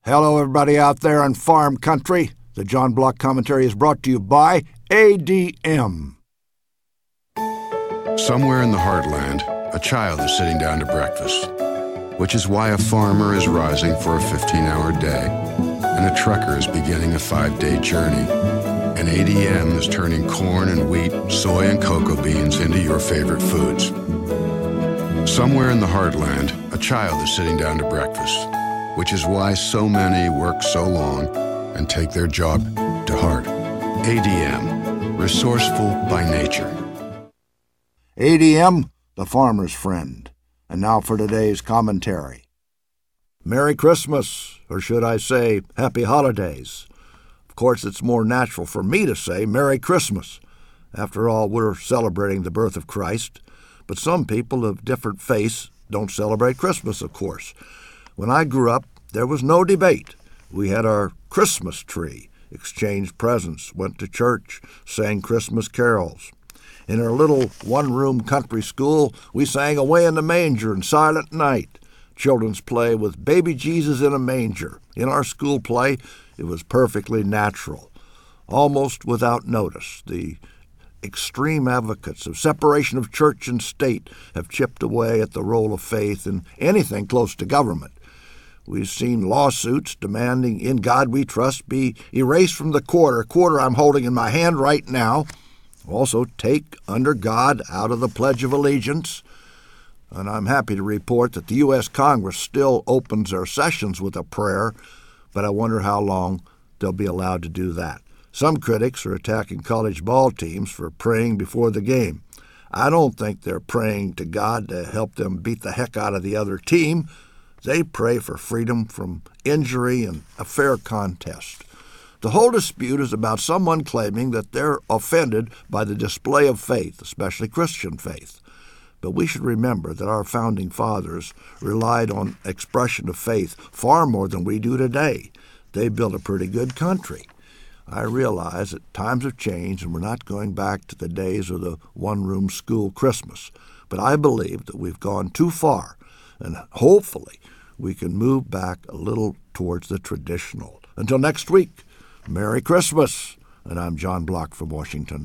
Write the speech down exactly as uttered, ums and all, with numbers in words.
Hello, everybody out there in farm country. The John Block Commentary is brought to you by A D M. Somewhere in the heartland, a child is sitting down to breakfast, which is why a farmer is rising for a fifteen-hour day, and a trucker is beginning a five-day journey, and A D M is turning corn and wheat, soy and cocoa beans into your favorite foods. Somewhere in the heartland, a child is sitting down to breakfast, which is why so many work so long and take their job to heart. A D M, resourceful by nature. A D M, the farmer's friend. And now for today's commentary. Merry Christmas, or should I say, Happy Holidays. Of course, it's more natural for me to say Merry Christmas. After all, we're celebrating the birth of Christ. But some people of different faiths don't celebrate Christmas, of course. When I grew up, there was no debate. We had our Christmas tree, exchanged presents, went to church, sang Christmas carols. In our little one-room country school, we sang Away in the Manger and Silent Night. Children's play with Baby Jesus in a Manger. In our school play, it was perfectly natural. Almost without notice, the extreme advocates of separation of church and state have chipped away at the role of faith in anything close to government. We've seen lawsuits demanding In God We Trust be erased from the quarter, quarter I'm holding in my hand right now. Also, take Under God out of the Pledge of Allegiance. And I'm happy to report that the U S Congress still opens their sessions with a prayer, but I wonder how long they'll be allowed to do that. Some critics are attacking college ball teams for praying before the game. I don't think they're praying to God to help them beat the heck out of the other team. They pray for freedom from injury and a fair contest. The whole dispute is about someone claiming that they're offended by the display of faith, especially Christian faith. But we should remember that our founding fathers relied on expression of faith far more than we do today. They built a pretty good country. I realize that times have changed and we're not going back to the days of the one-room school Christmas. But I believe that we've gone too far, and hopefully we can move back a little towards the traditional. Until next week, Merry Christmas. And I'm John Block from Washington.